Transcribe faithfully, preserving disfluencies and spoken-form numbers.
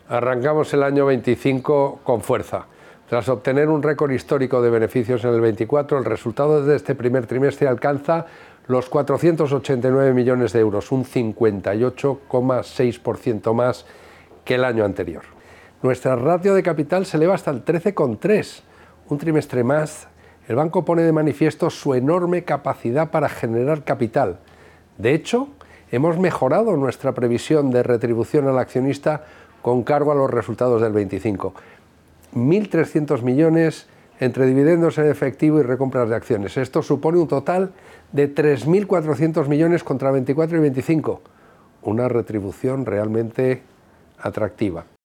Arrancamos el año veinticinco con fuerza. Tras obtener un récord histórico de beneficios en el veinticuatro, el resultado de este primer trimestre alcanza los cuatrocientos ochenta y nueve millones de euros, un cincuenta y ocho coma seis por ciento más que el año anterior. Nuestra ratio de capital se eleva hasta el trece coma tres. Un trimestre más, el banco pone de manifiesto su enorme capacidad para generar capital. De hecho, hemos mejorado nuestra previsión de retribución al accionista con cargo a los resultados del veinticinco. mil trescientos millones entre dividendos en efectivo y recompras de acciones. Esto supone un total de tres mil cuatrocientos millones contra veinticuatro y veinticinco. Una retribución realmente atractiva.